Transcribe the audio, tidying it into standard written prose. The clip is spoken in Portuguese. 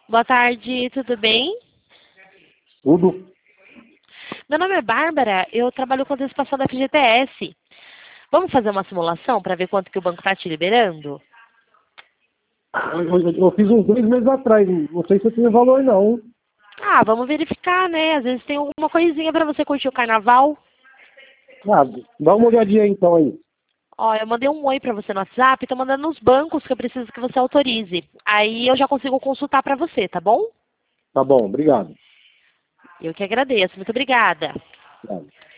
Boa tarde, tudo bem? Tudo. Meu nome é Bárbara, eu trabalho com antecipação da FGTS. Vamos fazer uma simulação para ver quanto que o banco está te liberando? Eu fiz uns 2 meses atrás, não sei se eu tinha valor não. Ah, vamos verificar, né? Às vezes tem alguma coisinha para você curtir o carnaval. Ah, dá uma olhadinha aí, então aí. Ó, eu mandei um oi para você no WhatsApp, tô mandando nos bancos que eu preciso que você autorize. Aí eu já consigo consultar para você, tá bom? Tá bom, obrigado. Eu que agradeço, muito obrigada. Obrigado.